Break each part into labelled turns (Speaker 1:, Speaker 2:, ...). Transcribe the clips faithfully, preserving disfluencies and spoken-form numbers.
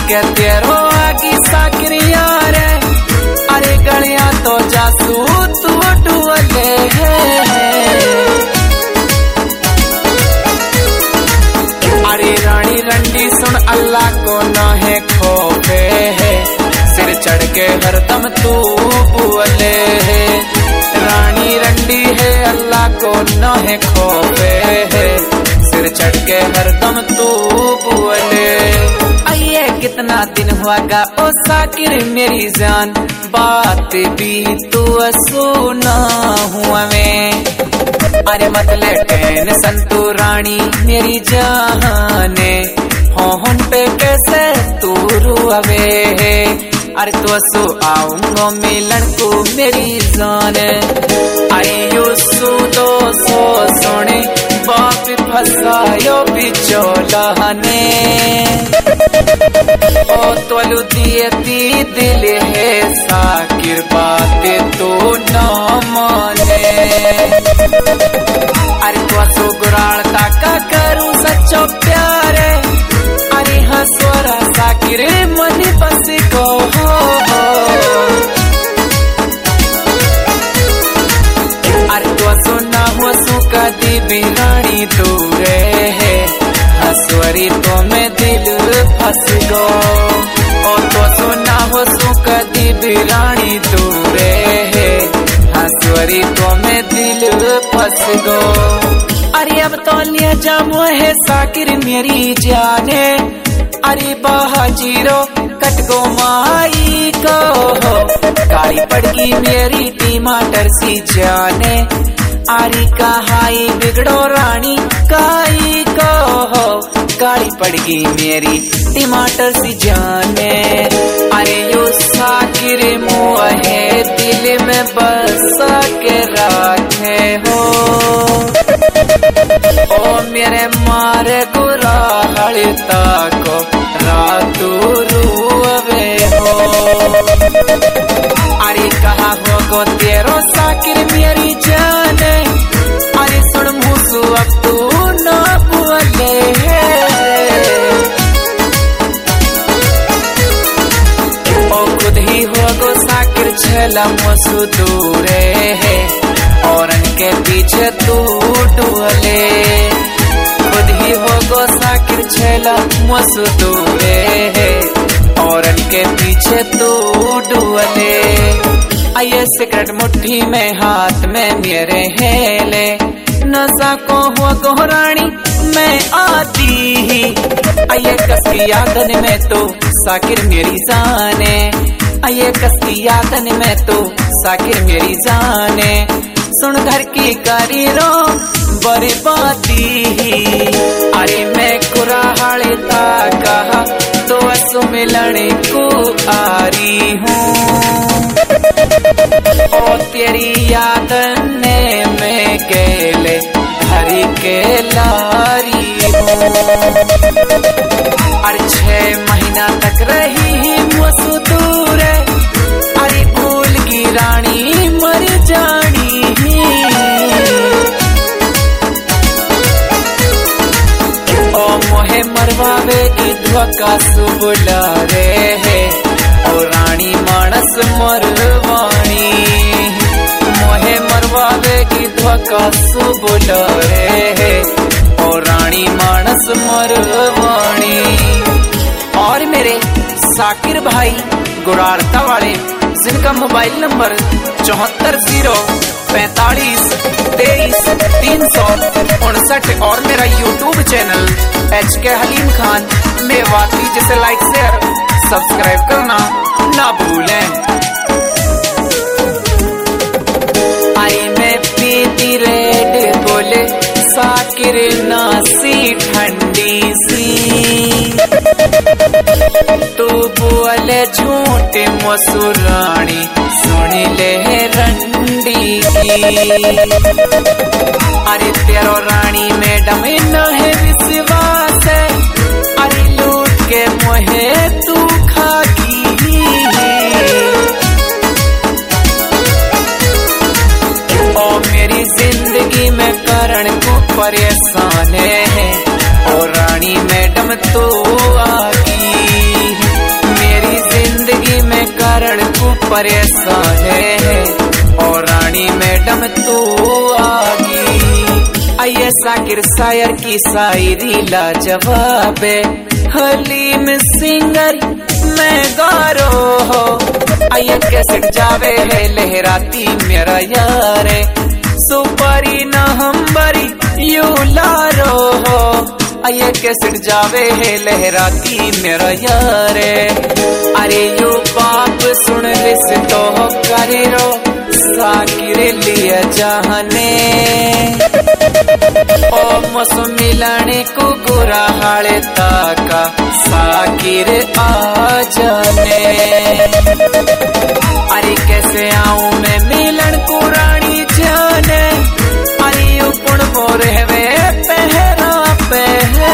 Speaker 1: के तेरो आगी साकिरिया रे, अरे गलिया तो जासू तू डुअले अरे रानी रंडी सुन अल्लाह को न है खोफे है, सिर चढ़ के हरदम तू बुअले है। रानी रंडी है अल्लाह को न है खोफे है, सिर चढ़ के हरदम तू बुअले। आइए कितना दिन हुआ गा ओ साकिर मेरी जान, बात भी तू सुना हुआ मैं। अरे मतले टेंशन तू रानी मेरी जाने, होन पे कैसे तू रुआवे। अरे तो सो आऊंगा मिलन को मेरी जान, आइयो सो दो सो सोने बाप फसायो बिचौलाने। ओ तोलू दिए ती दिल है साकिर बातें तो न माने। अरे तो सो गुराल का करूं सच्चो प्यारे, अरे हंसोरा साकिर मन बस को हो, हो। अरे तो सो ना हो सु कदी भी रानी दूरे है, हंसवरी तो मैं दिल फंस गो। ओ तो सो ना हो सु कदी भी रानी दूरे है, हंसवरी तो मैं दिल फंस गो। अरे अब तो लिया जामो है साकिर मेरी जाने, अरे बाजीरो कटगो माई को हो, काली पड़गी मेरी टमाटर सी जाने। आरी कहाई बिगड़ो रानी काई को हो, काली पड़गी मेरी टमाटर सी जाने। अरे यो साकिर मुँहे दिल में बसा के रखे हो, ओ मेरे मारे गुरा हड़ता को रातू रुवे हो। अरे कहा हो गो तेरो साकिर मेरी जाने, अरे सुन मुसु अब तू न बोले। ओ खुद ही हो गो साकिर छला मुसु दूरे है, और इनके पीछे तू डुअले। खुद ही हो गो साकिर छला मुसु दूरे है, और इनके पीछे तू डुअले। आइए सिगरेट मुट्ठी में हाथ में मेरे हेले, नशा को हुआ को रानी मैं आती ही। आइए कसकी यादन में तो साकिर मेरी जाने, आइए कसकी यादन में तो साकिर मेरी जाने। सुन घर की कारीरो बर्बादी, अरे मैं कुराहाले ता कहा तो असु मिलने को आ रही हूँ। ओ तेरी याद ने मैं केले हरी के लारी हूँ। अरे छह महीना तक रही मुझसे दूर, अरे भूल की रानी मर जानी। ओ मोहे मरवावे की धोखा सुबुला रे है, ओ रानी मानस मरवानी। मोहे मरवावे की धोखा सुबुला रे है, ओ रानी मानस मरवानी। और मेरे साकिर भाई गुड़ारता वाले, जिनका मोबाइल नंबर चौहत्तर जीरो पैतालीस तेईस तीन सौ उनसठ, और मेरा यूट्यूब चैनल एच के हलीम खान मेवाती, जिसे लाइक शेयर सब्सक्राइब करना ना भूलें। आई मैं पीती रेड बोले साकिर नासी ठंडी सी, तू बोले झूठ मसुरानी सुन ले रंडी की। अरे तेरो रानी मैडम न है विश्वास, अरे लूट के मोहे तू खागी। ओ मेरी जिंदगी में करण को परेशान है, और रानी मैडम तो आगी। परेशान है और रानी मैडम तू आगी। आइए साकिर शायर की शायरी लाजवाब है, हलीम सिंगर मैं गारो हो। आइए कैसेट जावे है लहराती मेरा यार, सुपरी न हम्बरी यू लारो हो। आइए कैसेट जावे है लहराती मेरा यार, अरे यू बाप सुन लिस तो करे रो साकिर लिया जाने। ओ मस मिलाने को गोरा हाले ताका साकिर आ जाने। अरे कैसे आऊं मैं मिलन को रानी जाने, अरे यू पुण मोरे वे पहरा पे है।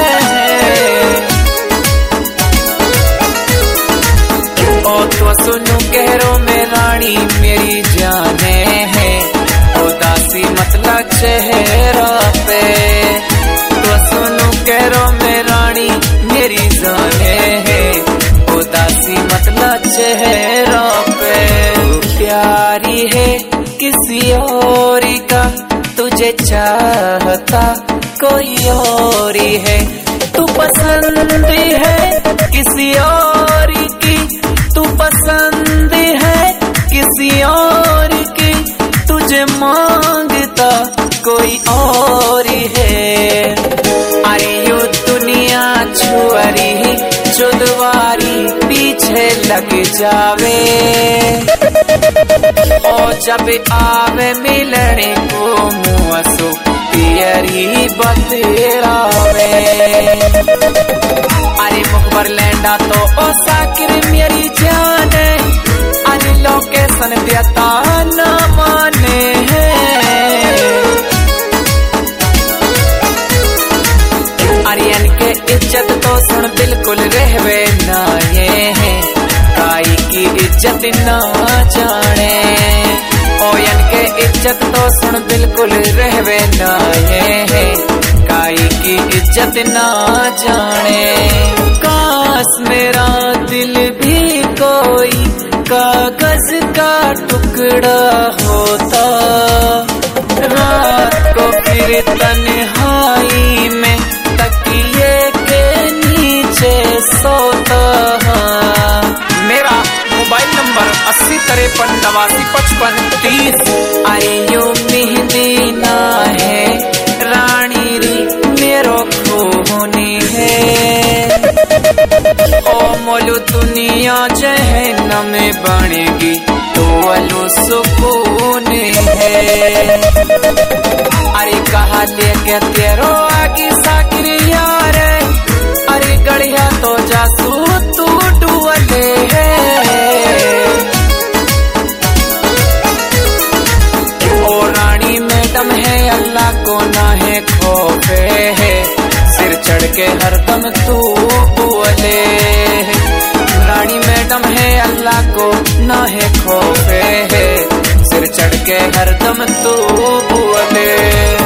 Speaker 1: ओ तो सुनू कहरो में रानी मेरी जाने है, उदासी मतलब चेहरा पे। तो सुनू कहरो में रानी मेरी जाने है, उदासी मतलब चेहरा पे। प्यारी है किसी और का, तुझे चाहता कोई और है। तू पसंद है किसी और की, तू पसंद है किसी और की, तुझे मांगता कोई और है। अरे यू दुनिया छुअरी चुदवारी पीछे लग जावे, और जब आवे मिलने को मुँहसो पियरी बतरावे। अरे मुखबर लैंडा तो ओ साकिर मेरी जाने, अरे लोकेशन देता न माने है। अरियन के इज्जत तो सुन बिल्कुल रहवे ना ये है, काई की इज्जत ना जाने। ओयन के इज्जत तो सुन बिल्कुल रहवे ना ये है, काई की इज्जत ना जाने। काश मेरा दिल भी कोई कागज का टुकड़ा होता, रात को फिर तन्हाई में तकिए के नीचे सोता। मेरा मोबाइल नंबर अस्सी तिरपन नवासी पचपन तीस। अरे यू मेहंदी ना है रानी री मेरो खूनी है। ओ मोलू दुनिया जहन्नम बनेगी तो अलू सुकून है। अरे कहा लेके तेरो आगे साकिर यार, अरे गढ़िया तो जासू तू डुअले है। ओ रानी मैडम है अल्लाह को ना है खौफे है, सिर चढ़ के हरदम तू बोले। रानी मैडम है अल्लाह को ना है खौफे है, सिर चढ़ के हरदम तू बोले।